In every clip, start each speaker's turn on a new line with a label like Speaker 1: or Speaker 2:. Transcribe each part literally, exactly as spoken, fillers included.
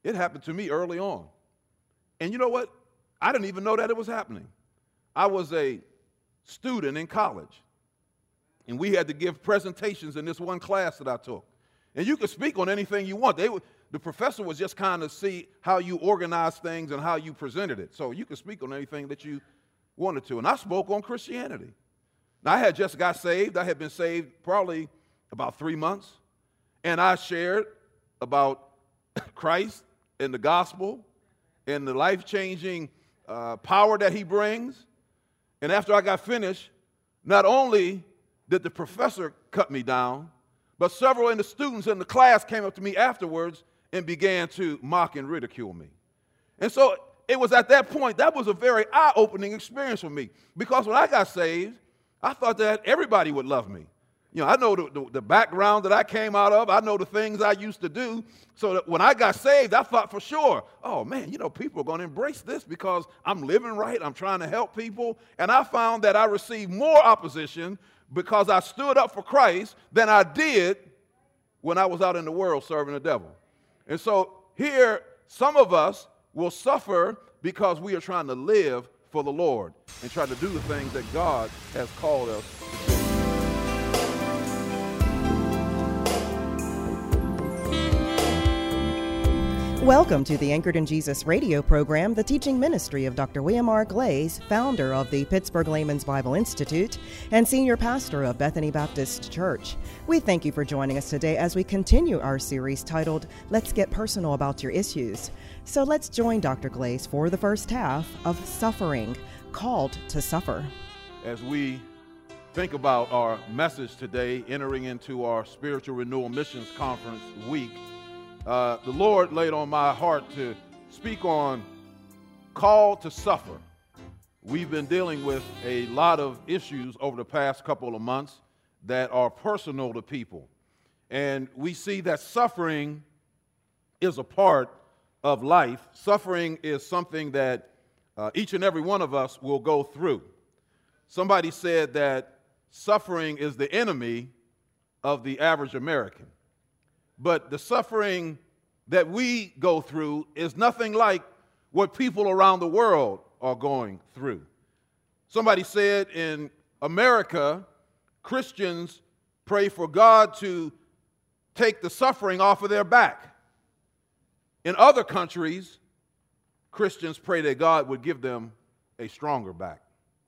Speaker 1: It happened to me early on. And you know what? I didn't even know that it was happening. I was a student in college, and we had to give presentations in this one class that I took. And you could speak on anything you want. They would, the professor was just kind of see how you organized things and how you presented it. So you could speak on anything that you wanted to. And I spoke on Christianity. Now, I had just got saved. I had been saved probably about three months. And I shared about Christ and the gospel and the life-changing uh, power that he brings. And after I got finished, not only did the professor cut me down, but several of the students in the class came up to me afterwards and began to mock and ridicule me. And so it was at that point, that was a very eye-opening experience for me. Because when I got saved, I thought that everybody would love me. You know, I know the, the, the background that I came out of. I know the things I used to do. So that when I got saved, I thought for sure, oh, man, you know, people are going to embrace this because I'm living right. I'm trying to help people. And I found that I received more opposition because I stood up for Christ than I did when I was out in the world serving the devil. And so here, some of us will suffer because we are trying to live for the Lord and try to do the things that God has called us to do.
Speaker 2: Welcome to the Anchored in Jesus radio program, the teaching ministry of Doctor William R. Glaze, founder of the Pittsburgh Layman's Bible Institute and senior pastor of Bethany Baptist Church. We thank you for joining us today as we continue our series titled, Let's Get Personal About Your Issues. So let's join Doctor Glaze for the first half of Suffering, Called to Suffer.
Speaker 1: As we think about our message today, entering into our Spiritual Renewal Missions Conference week, Uh, the Lord laid on my heart to speak on call to suffer. We've been dealing with a lot of issues over the past couple of months that are personal to people. And we see that suffering is a part of life. Suffering is something that uh, each and every one of us will go through. Somebody said that suffering is the enemy of the average American. But the suffering that we go through is nothing like what people around the world are going through. Somebody said in America, Christians pray for God to take the suffering off of their back. In other countries, Christians pray that God would give them a stronger back.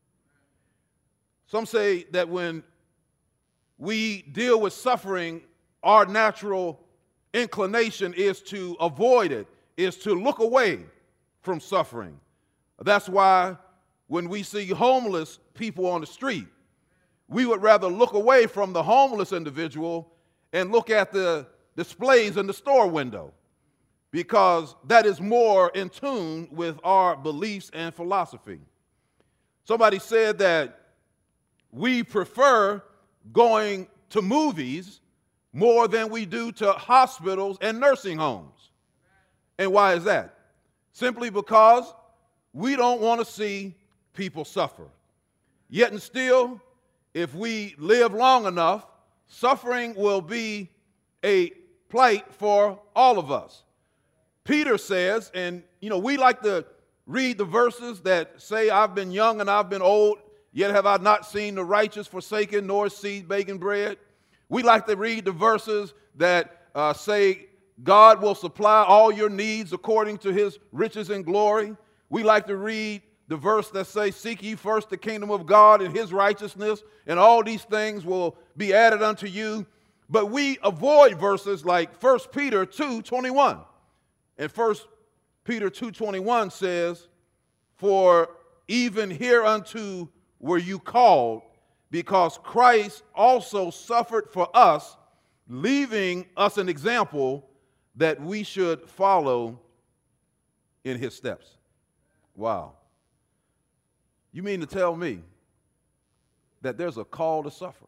Speaker 1: Some say that when we deal with suffering, our natural inclination is to avoid it, is to look away from suffering. That's why when we see homeless people on the street, we would rather look away from the homeless individual and look at the displays in the store window, because that is more in tune with our beliefs and philosophy. Somebody said that we prefer going to movies more than we do to hospitals and nursing homes. And why is that? Simply because we don't want to see people suffer. Yet and still, if we live long enough, suffering will be a plight for all of us. Peter says, and you know, we like to read the verses that say, I've been young and I've been old, yet have I not seen the righteous forsaken, nor seed begging bread. We like to read the verses that uh, say, God will supply all your needs according to his riches and glory. We like to read the verse that says, seek ye first the kingdom of God and his righteousness, and all these things will be added unto you. But we avoid verses like First Peter two twenty-one. And First Peter two twenty-one says, for even hereunto were you called, because Christ also suffered for us, leaving us an example that we should follow in his steps. Wow. You mean to tell me that there's a call to suffer?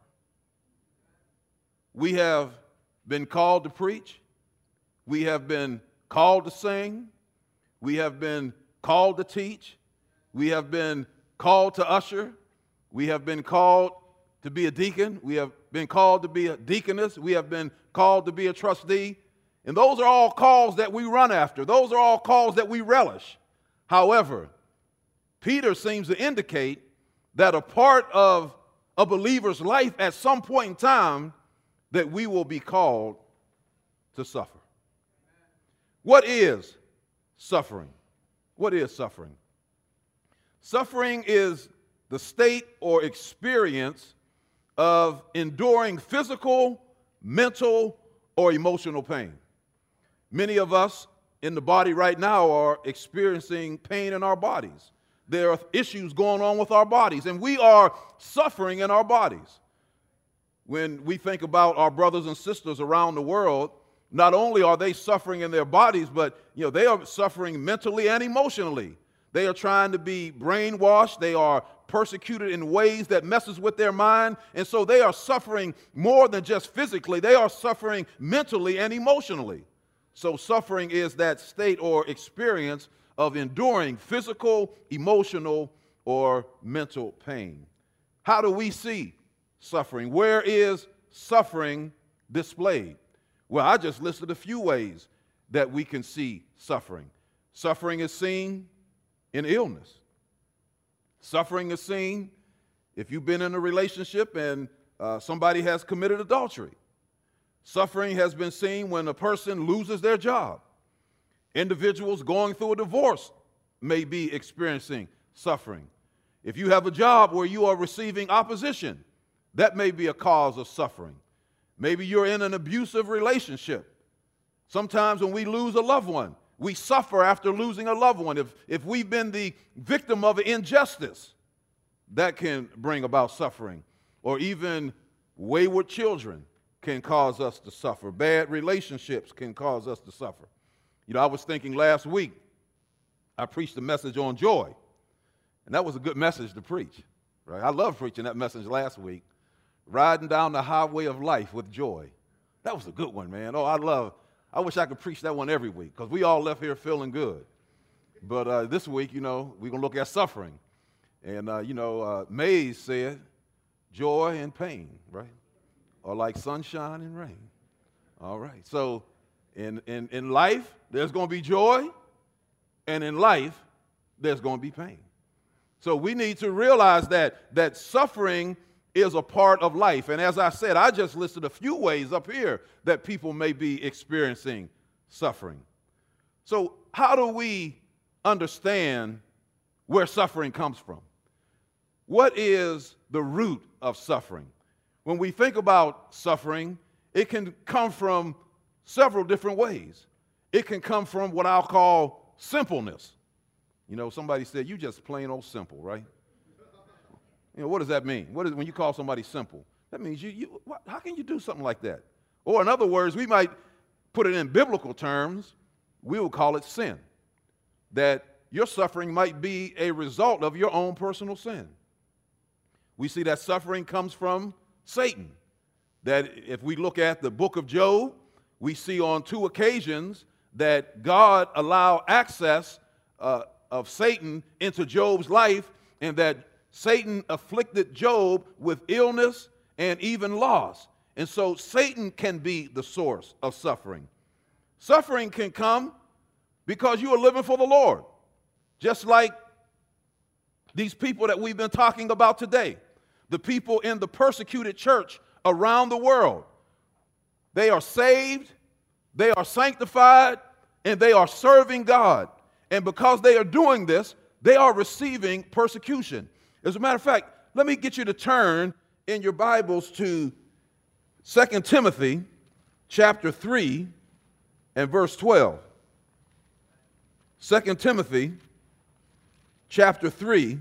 Speaker 1: We have been called to preach. We have been called to sing. We have been called to teach. We have been called to usher. We have been called to be a deacon. We have been called to be a deaconess. We have been called to be a trustee. And those are all calls that we run after. Those are all calls that we relish. However, Peter seems to indicate that a part of a believer's life at some point in time that we will be called to suffer. What is suffering? What is suffering? Suffering is the state or experience of enduring physical, mental, or emotional pain. Many of us in the body right now are experiencing pain in our bodies. There are issues going on with our bodies, and we are suffering in our bodies. When we think about our brothers and sisters around the world, not only are they suffering in their bodies, but you know, they are suffering mentally and emotionally. They are trying to be brainwashed. They are persecuted in ways that messes with their mind. And so they are suffering more than just physically. They are suffering mentally and emotionally. So suffering is that state or experience of enduring physical, emotional, or mental pain. How do we see suffering? Where is suffering displayed? Well, I just listed a few ways that we can see suffering. Suffering is seen in illness. Suffering is seen if you've been in a relationship and uh, somebody has committed adultery. Suffering has been seen when a person loses their job. Individuals going through a divorce may be experiencing suffering. If you have a job where you are receiving opposition, that may be a cause of suffering. Maybe you're in an abusive relationship. Sometimes when we lose a loved one, we suffer after losing a loved one. If, if we've been the victim of an injustice, that can bring about suffering. Or even wayward children can cause us to suffer. Bad relationships can cause us to suffer. You know, I was thinking last week, I preached a message on joy. And that was a good message to preach, right? I love preaching that message last week. Riding down the highway of life with joy. That was a good one, man. Oh, I love, I wish I could preach that one every week because we all left here feeling good. But uh, this week, you know, we're going to look at suffering. And, uh, you know, uh, Mays said joy and pain, right? Or like sunshine and rain. All right. So in, in, in life, there's going to be joy. And in life, there's going to be pain. So we need to realize that, that suffering is a part of life. And as I said, I just listed a few ways up here that people may be experiencing suffering. So how do we understand where suffering comes from? What is the root of suffering? When we think about suffering, it can come from several different ways. It can come from what I'll call simpleness. You know, somebody said, you just plain old simple, right? You know, what does that mean? What is when you call somebody simple? That means you, you what, how can you do something like that? Or in other words, we might put it in biblical terms, we will call it sin. That your suffering might be a result of your own personal sin. We see that suffering comes from Satan. That if we look at the book of Job, we see on two occasions that God allowed access uh, of Satan into Job's life, and that Satan afflicted Job with illness and even loss. And so Satan can be the source of suffering. Suffering can come because you are living for the Lord. Just like these people that we've been talking about today, the people in the persecuted church around the world. They are saved, they are sanctified, and they are serving God. And because they are doing this, they are receiving persecution. As a matter of fact, let me get you to turn in your Bibles to Second Timothy chapter three and verse twelve. Second Timothy chapter three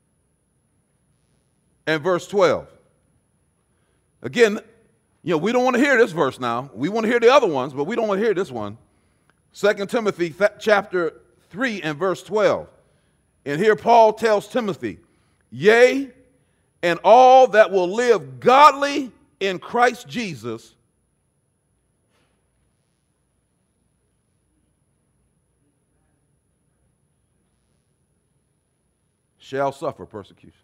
Speaker 1: and verse twelve. Again, you know, we don't want to hear this verse now. We want to hear the other ones, but we don't want to hear this one. Second Timothy th- chapter three and verse twelve. And here Paul tells Timothy, yea, and all that will live godly in Christ Jesus shall suffer persecution.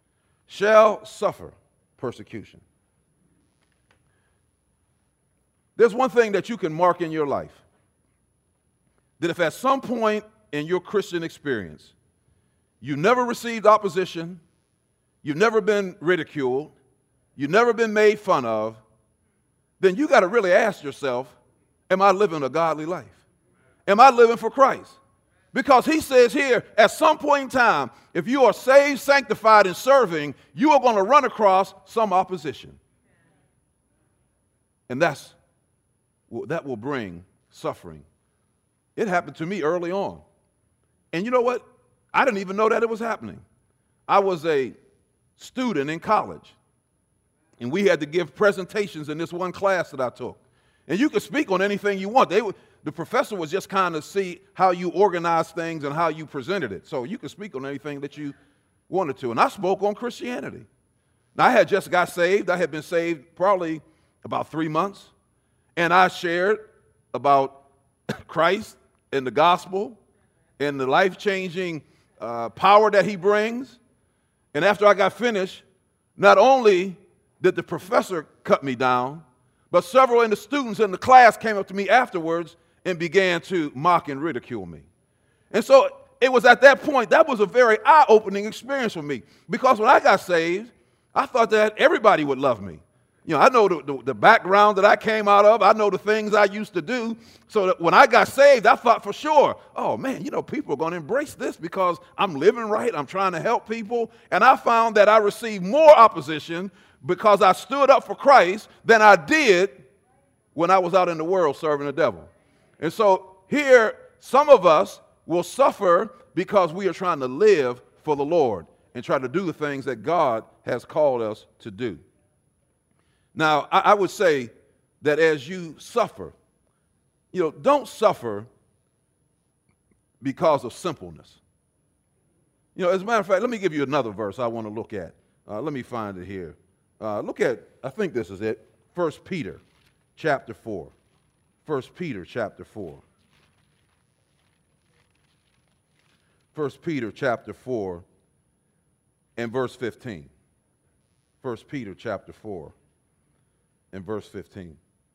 Speaker 1: Shall suffer persecution. There's one thing that you can mark in your life, that if at some point in your Christian experience you never received opposition, you've never been ridiculed, you've never been made fun of, then you got to really ask yourself, am I living a godly life? Am I living for Christ? Because he says here, at some point in time, if you are saved, sanctified, and serving, you are going to run across some opposition. And that's that will bring suffering. It happened to me early on. And you know what? I didn't even know that it was happening. I was a student in college, and we had to give presentations in this one class that I took. And you could speak on anything you want. They would, the professor was just kind of see how you organized things and how you presented it. So you could speak on anything that you wanted to. And I spoke on Christianity. Now, I had just got saved. I had been saved probably about three months. And I shared about Christ and the gospel and the life-changing uh, power that he brings. And after I got finished, not only did the professor cut me down, but several of the students in the class came up to me afterwards and began to mock and ridicule me. And so it was at that point, that was a very eye-opening experience for me. Because when I got saved, I thought that everybody would love me. You know, I know the, the, the background that I came out of. I know the things I used to do. So that when I got saved, I thought for sure, oh, man, you know, people are going to embrace this because I'm living right. I'm trying to help people. And I found that I received more opposition because I stood up for Christ than I did when I was out in the world serving the devil. And so here, some of us will suffer because we are trying to live for the Lord and try to do the things that God has called us to do. Now, I, I would say that as you suffer, you know, don't suffer because of simpleness. You know, as a matter of fact, let me give you another verse I want to look at. Uh, let me find it here. Uh, look at, I think this is it, First Peter chapter four. First Peter chapter four. First Peter chapter four and verse fifteen. First Peter chapter four and verse fifteen.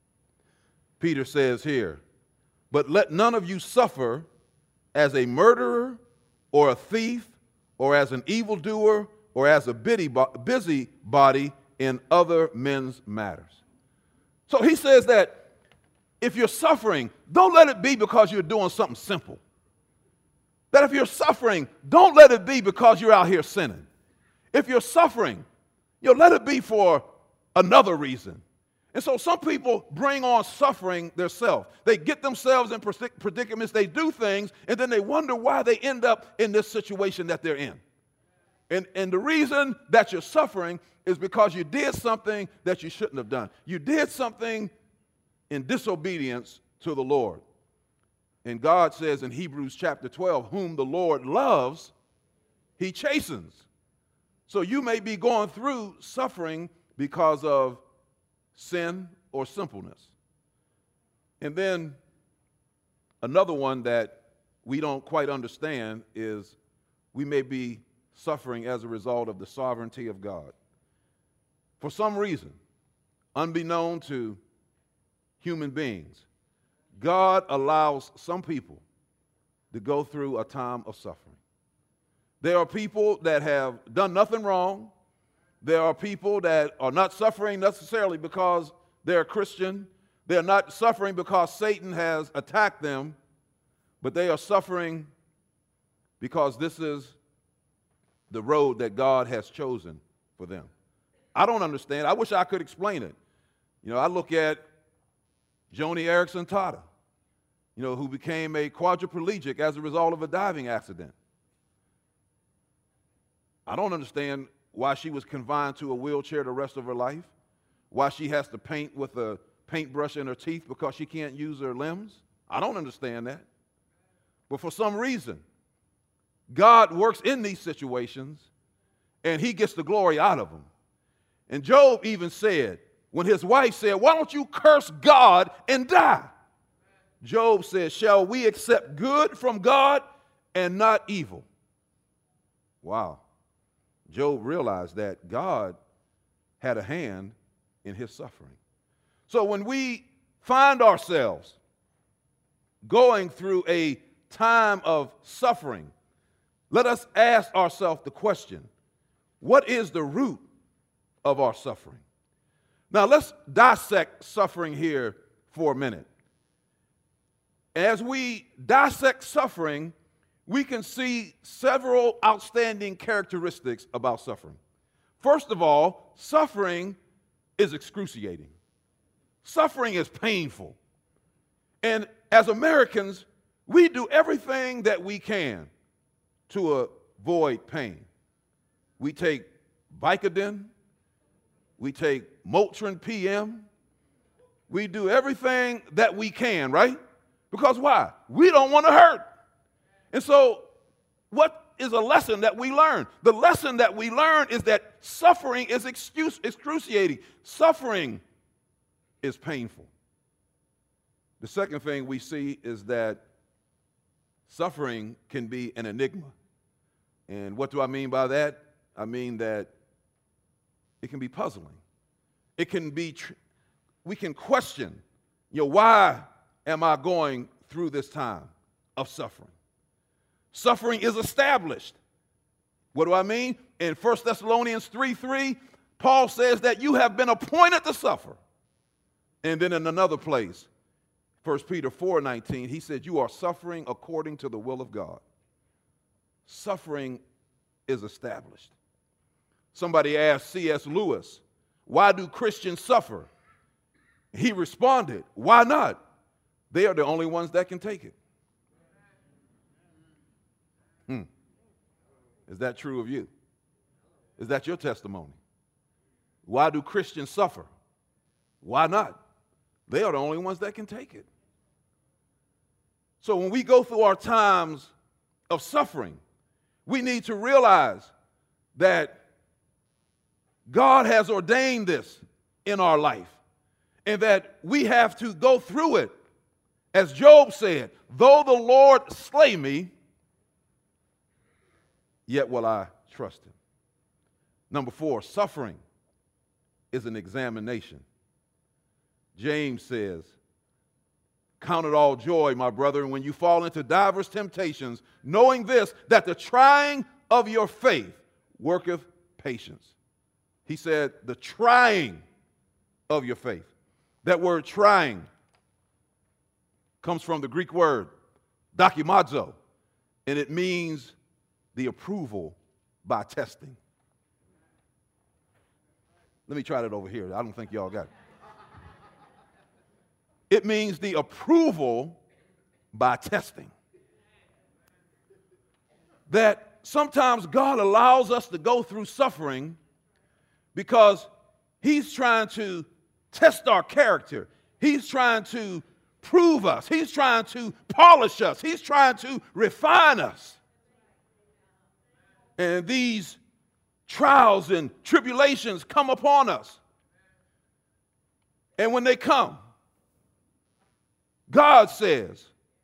Speaker 1: Peter says here, but let none of you suffer as a murderer or a thief or as an evildoer or as a busybody in other men's matters. So he says that if you're suffering, don't let it be because you're doing something simple. That if you're suffering, don't let it be because you're out here sinning. If you're suffering, you know, let it be for another reason. And so some people bring on suffering themselves. They get themselves in predicaments, they do things, and then they wonder why they end up in this situation that they're in. And, and the reason that you're suffering is because you did something that you shouldn't have done. You did something in disobedience to the Lord. And God says in Hebrews chapter twelve, whom the Lord loves, he chastens. So you may be going through suffering because of sin or simpleness. And then another one that we don't quite understand is we may be suffering as a result of the sovereignty of God. For some reason, unbeknown to human beings, God allows some people to go through a time of suffering. There are people that have done nothing wrong. There are people that are not suffering necessarily because they're Christian. They're not suffering because Satan has attacked them, but they are suffering because this is the road that God has chosen for them. I don't understand. I wish I could explain it. You know, I look at Joni Eareckson Tada, you know, who became a quadriplegic as a result of a diving accident. I don't understand why she was confined to a wheelchair the rest of her life, why she has to paint with a paintbrush in her teeth because she can't use her limbs. I don't understand that. But for some reason, God works in these situations, and he gets the glory out of them. And Job even said, when his wife said, why don't you curse God and die? Job said, shall we accept good from God and not evil? Wow. Job realized that God had a hand in his suffering. So when we find ourselves going through a time of suffering, let us ask ourselves the question, what is the root of our suffering? Now, let's dissect suffering here for a minute. As we dissect suffering, we can see several outstanding characteristics about suffering. First of all, suffering is excruciating. Suffering is painful. And as Americans, we do everything that we can to avoid pain. We take Vicodin, we take Motrin P M, we do everything that we can, right? Because why? We don't want to hurt. And so what is a lesson that we learn? The lesson that we learn is that suffering is excuse, excruciating. Suffering is painful. The second thing we see is that suffering can be an enigma. And what do I mean by that? I mean that it can be puzzling. It can be, tr- we can question, you know, why am I going through this time of suffering? Suffering is established. What do I mean? In First Thessalonians three three, Paul says that you have been appointed to suffer. And then in another place, First Peter four nineteen, he said you are suffering according to the will of God. Suffering is established. Somebody asked C S Lewis, why do Christians suffer? He responded, why not? They are the only ones that can take it. Hmm. Is that true of you? Is that your testimony? Why do Christians suffer? Why not? They are the only ones that can take it. So when we go through our times of suffering, we need to realize that God has ordained this in our life and that we have to go through it. As Job said, though the Lord slay me, yet will I trust him. Number four, suffering is an examination. James says, count it all joy, my brethren, when you fall into diverse temptations, knowing this, that the trying of your faith worketh patience. He said, the trying of your faith. That word trying comes from the Greek word dokimazo, and it means the approval by testing. Let me try that over here. I don't think y'all got it. It means the approval by testing. That sometimes God allows us to go through suffering because he's trying to test our character. He's trying to prove us. He's trying to polish us. He's trying to refine us. And these trials and tribulations come upon us. And when they come, God says,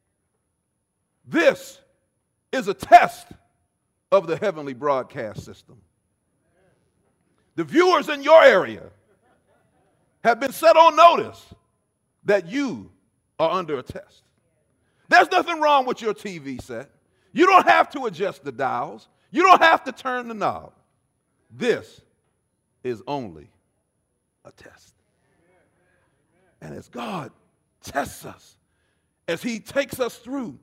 Speaker 1: this is a test of the heavenly broadcast system. The viewers in your area have been set on notice that you are under a test. There's nothing wrong with your T V set. You don't have to adjust the dials. You don't have to turn the knob. This is only a test. And as God tests us, as he takes us through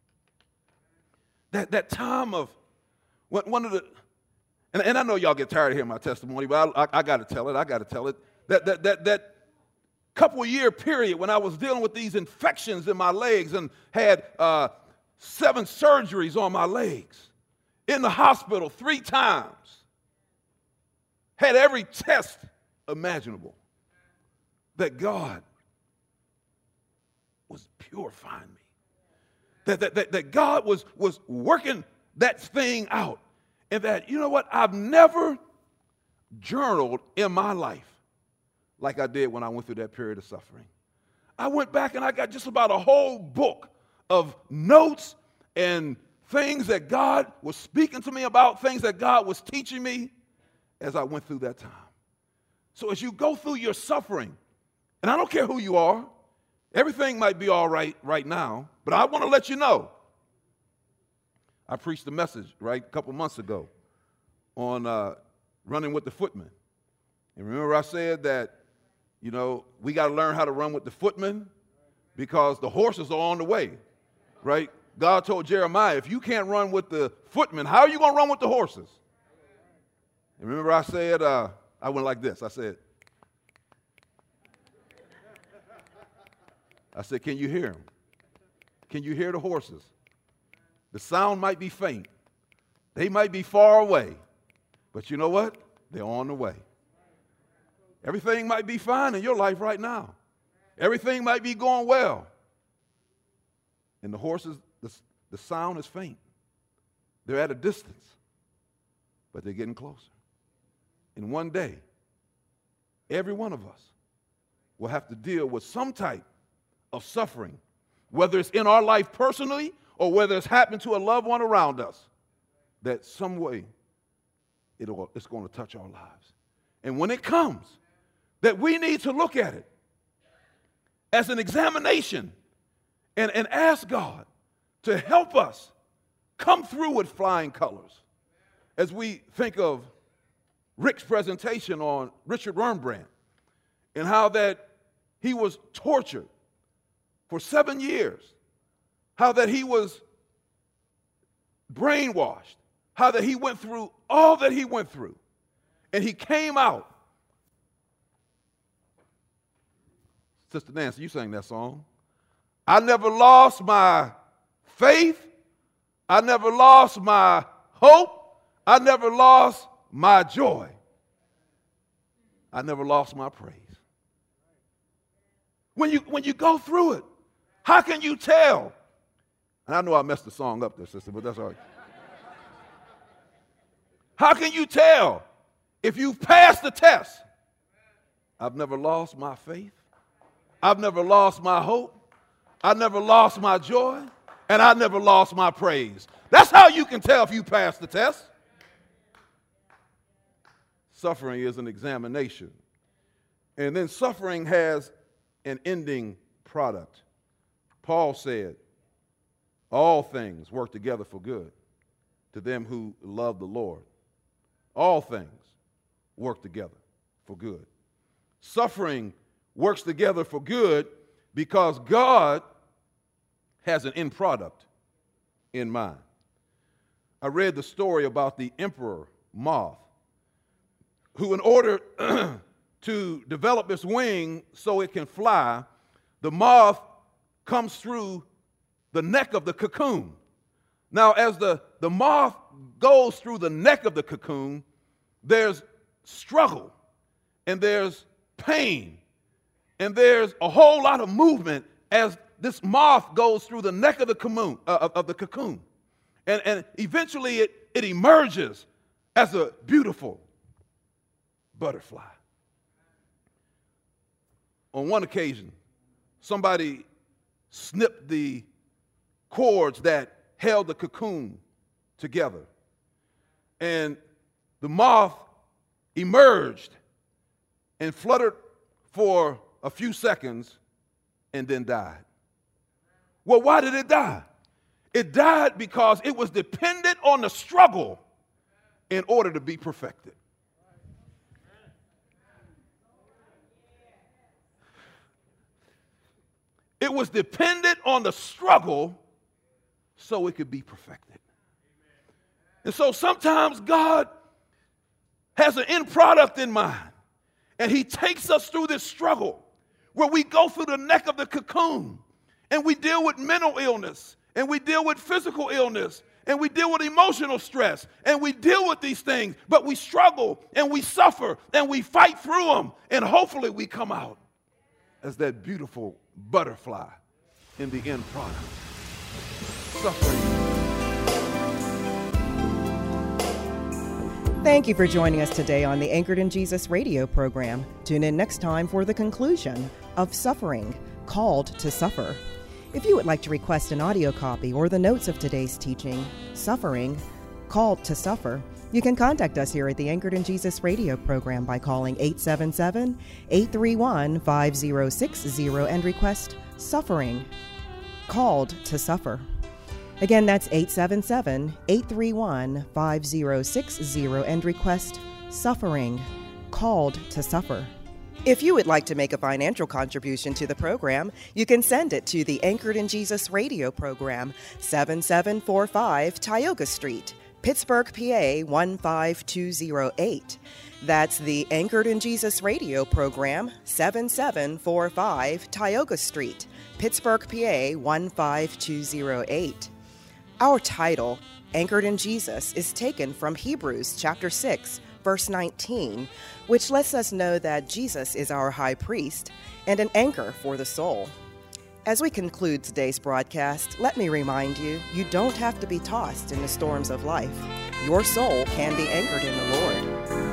Speaker 1: that, that time of one of the, and, and I know y'all get tired of hearing my testimony, but I, I, I got to tell it, I got to tell it, that, that, that, that couple year period when I was dealing with these infections in my legs and had uh, seven surgeries on my legs, in the hospital three times, had every test imaginable, that God was purifying me. That, that, that, that God was, was working that thing out. And that, you know what, I've never journaled in my life like I did when I went through that period of suffering. I went back and I got just about a whole book of notes and things that God was speaking to me about, things that God was teaching me as I went through that time. So as you go through your suffering, and I don't care who you are, Everything might be all right right now, but I want to let you know. I preached a message, right, a couple months ago on uh, running with the footmen. And remember I said that, you know, we got to learn how to run with the footmen because the horses are on the way, right? God told Jeremiah, if you can't run with the footmen, how are you going to run with the horses? And remember I said, uh, I went like this. I said, I said, can you hear them? Can you hear the horses? The sound might be faint. They might be far away. But you know what? They're on the way. Everything might be fine in your life right now. Everything might be going well. And the horses, the, the sound is faint. They're at a distance, but they're getting closer. And one day, every one of us will have to deal with some type of suffering, whether it's in our life personally or whether it's happened to a loved one around us, that some way it'll, it's going to touch our lives. And when it comes, that we need to look at it as an examination and, and ask God to help us come through with flying colors. As we think of Rick's presentation on Richard Wurmbrand and how that he was tortured for seven years, how that he was brainwashed, how that he went through all that he went through, and he came out. Sister Nancy, you sang that song. I never lost my faith. I never lost my hope. I never lost my joy. I never lost my praise. When you, when you go through it, how can you tell? And I know I messed the song up there, sister, but that's all right. How can you tell if you've passed the test? I've never lost my faith. I've never lost my hope. I never lost my joy. And I never lost my praise. That's how you can tell if you passed the test. Suffering is an examination. And then suffering has an ending product. Paul said, all things work together for good to them who love the Lord. All things work together for good. Suffering works together for good because God has an end product in mind. I read the story about the emperor moth, who in order to develop its wing so it can fly, the moth comes through the neck of the cocoon. Now, as the, the moth goes through the neck of the cocoon, there's struggle, and there's pain, and there's a whole lot of movement as this moth goes through the neck of the cocoon. Uh, of, of the cocoon. And, and eventually it, it emerges as a beautiful butterfly. On one occasion, somebody snipped the cords that held the cocoon together. And the moth emerged and fluttered for a few seconds and then died. Well, why did it die? It died because it was dependent on the struggle in order to be perfected. It was dependent on the struggle so it could be perfected. And so sometimes God has an end product in mind, and he takes us through this struggle where we go through the neck of the cocoon, and we deal with mental illness, and we deal with physical illness, and we deal with emotional stress, and we deal with these things, but we struggle, and we suffer, and we fight through them, and hopefully we come out as that beautiful butterfly in the end product. Suffering.
Speaker 2: Thank you for joining us today on the Anchored in Jesus radio program. Tune in next time for the conclusion of Suffering, Called to Suffer. If you would like to request an audio copy or the notes of today's teaching, Suffering, Called to Suffer, You can contact us here at the Anchored in Jesus radio program by calling eight seven seven, eight three one, five zero six zero and request Suffering, Called to Suffer. Again, that's eight seven seven, eight three one, five zero six zero and request Suffering, Called to Suffer. If you would like to make a financial contribution to the program, you can send it to the Anchored in Jesus radio program, seven seven four five Tioga Street, Pittsburgh, P A one five two zero eight. That's the Anchored in Jesus radio program, seven seven four five Tioga Street, Pittsburgh, P A one five two zero eight. Our title, Anchored in Jesus, is taken from Hebrews chapter six, verse nineteen, which lets us know that Jesus is our high priest and an anchor for the soul. As we conclude today's broadcast, let me remind you, you don't have to be tossed in the storms of life. Your soul can be anchored in the Lord.